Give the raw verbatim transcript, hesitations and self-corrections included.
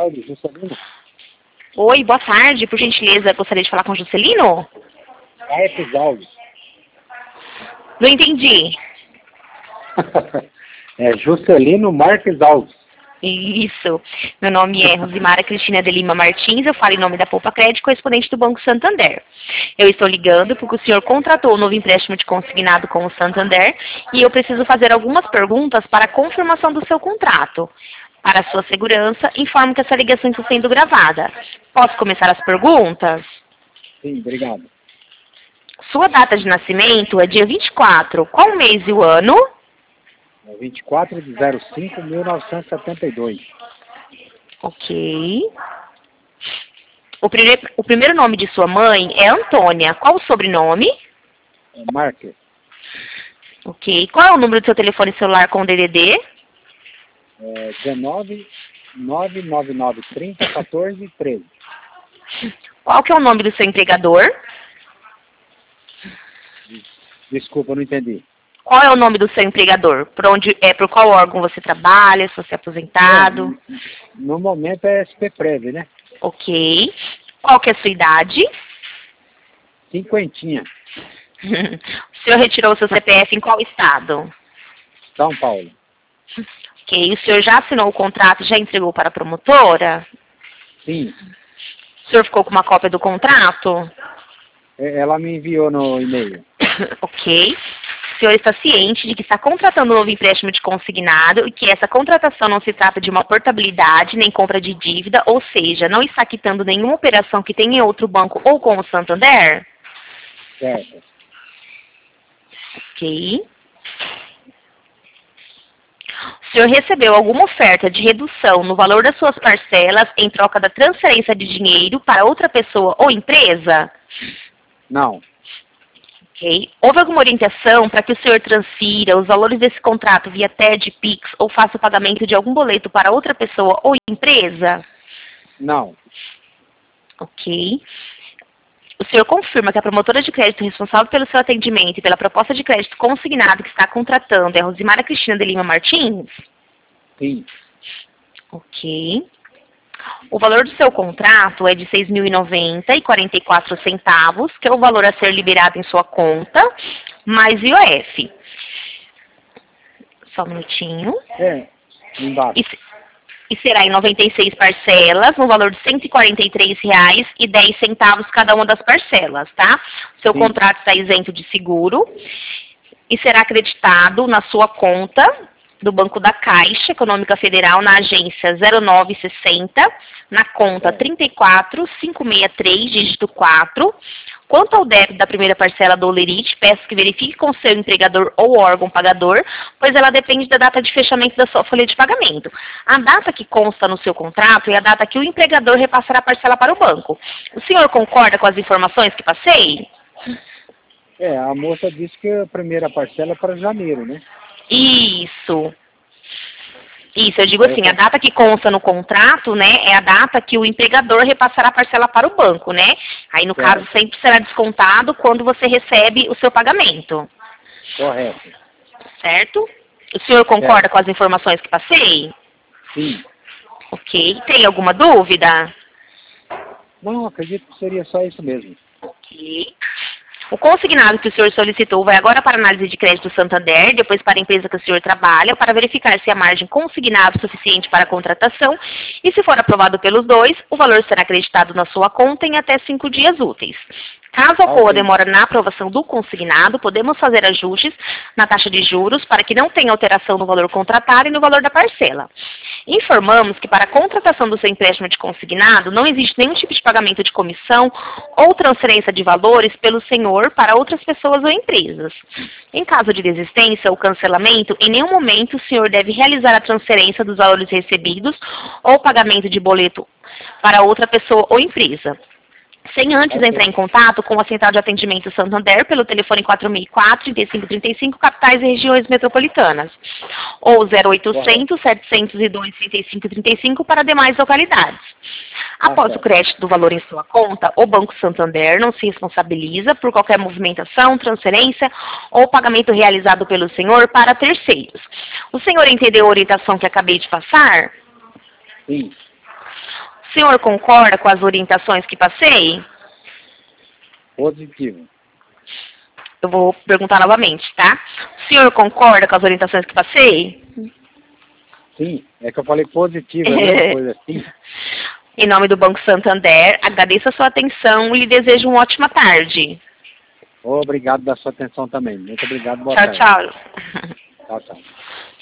tarde, Juscelino. Oi, boa tarde. Por gentileza, gostaria de falar com o Juscelino? Marques Alves. Não entendi. É Juscelino Marques Alves. Isso. Meu nome é Rosimara Cristina de Lima Martins. Eu falo em nome da Poupa Crédito, correspondente do Banco Santander. Eu estou ligando porque o senhor contratou um novo empréstimo de consignado com o Santander e eu preciso fazer algumas perguntas para a confirmação do seu contrato. Para a sua segurança, informo que essa ligação está sendo gravada. Posso começar as perguntas? Sim, obrigado. Sua data de nascimento é dia vinte e quatro. Qual o mês e o ano? É vinte e quatro de zero cinco de mil novecentos e setenta e dois. Ok. O primeiro, o primeiro nome de sua mãe é Antônia. Qual o sobrenome? É Marques. Ok. Qual é o número do seu telefone celular com o D D D? É dezenove, nove nove nove, trinta, quatorze, treze. Qual que é o nome do seu empregador? Desculpa, não entendi. Qual é o nome do seu empregador? Por onde é, por qual órgão você trabalha? Se você é aposentado? É, no momento é S P Prev, né? Ok. Qual que é a sua idade? Cinquentinha. O senhor retirou o seu C P F em qual estado? São Paulo. Ok. O senhor já assinou o contrato e já entregou para a promotora? Sim. O senhor ficou com uma cópia do contrato? É, ela me enviou no e-mail. Ok. O senhor está ciente de que está contratando um novo empréstimo de consignado e que essa contratação não se trata de uma portabilidade nem compra de dívida, ou seja, não está quitando nenhuma operação que tenha em outro banco ou com o Santander? Certo. Ok. O senhor recebeu alguma oferta de redução no valor das suas parcelas em troca da transferência de dinheiro para outra pessoa ou empresa? Não. Ok. Houve alguma orientação para que o senhor transfira os valores desse contrato via T E D, Pix ou faça o pagamento de algum boleto para outra pessoa ou empresa? Não. Ok. O senhor confirma que a promotora de crédito responsável pelo seu atendimento e pela proposta de crédito consignado que está contratando é a Rosimara Cristina de Lima Martins? Sim. Ok. O valor do seu contrato é de seis mil e noventa reais e quarenta e quatro centavos, que é o valor a ser liberado em sua conta, mais I O F. Só um minutinho. É, embaixo. E, e será em noventa e seis parcelas, no valor de cento e quarenta e três reais e dez centavos cada uma das parcelas, tá? O seu Sim. contrato está isento de seguro e será acreditado na sua conta do Banco da Caixa Econômica Federal na agência zero nove sessenta, na conta É. trinta e quatro, quinhentos e sessenta e três, dígito quatro. Quanto ao débito da primeira parcela do Olerite, peço que verifique com seu empregador ou órgão pagador, pois ela depende da data de fechamento da sua folha de pagamento. A data que consta no seu contrato é a data que o empregador repassará a parcela para o banco. O senhor concorda com as informações que passei? É, a moça disse que a primeira parcela é para janeiro, né? Isso. Isso, eu digo assim, a data que consta no contrato, né, é a data que o empregador repassará a parcela para o banco, né? Aí, no Certo. caso, sempre será descontado quando você recebe o seu pagamento, Correto. certo? O senhor concorda Certo. com as informações que passei? Sim. Ok. Tem alguma dúvida? Não, acredito que seria só isso mesmo. Ok. O consignado que o senhor solicitou vai agora para a análise de crédito do Santander, depois para a empresa que o senhor trabalha, para verificar se a margem consignada é suficiente para a contratação e, se for aprovado pelos dois, o valor será acreditado na sua conta em até cinco dias úteis. Caso ocorra Ok. demora na aprovação do consignado, podemos fazer ajustes na taxa de juros para que não tenha alteração no valor contratado e no valor da parcela. Informamos que para a contratação do seu empréstimo de consignado não existe nenhum tipo de pagamento de comissão ou transferência de valores pelo senhor para outras pessoas ou empresas. Em caso de desistência ou cancelamento, em nenhum momento o senhor deve realizar a transferência dos valores recebidos ou pagamento de boleto para outra pessoa ou empresa, sem antes Ok. entrar em contato com a Central de Atendimento Santander pelo telefone quatro mil e quatro, trinta e cinco trinta e cinco, capitais e regiões metropolitanas, ou zero oitocentos, setecentos e dois, trinta e cinco trinta e cinco para demais localidades. Após o certo. crédito do valor em sua conta, o Banco Santander não se responsabiliza por qualquer movimentação, transferência ou pagamento realizado pelo senhor para terceiros. O senhor entendeu a orientação que acabei de passar? Sim. O senhor concorda com as orientações que passei? Positivo. Eu vou perguntar novamente, tá? O senhor concorda com as orientações que passei? Sim, é que eu falei positivo, é a mesma coisa assim. Em nome do Banco Santander, agradeço a sua atenção e lhe desejo uma ótima tarde. Obrigado da sua atenção também. Muito obrigado, boa Tchau, tarde. tchau. Tchau, tchau.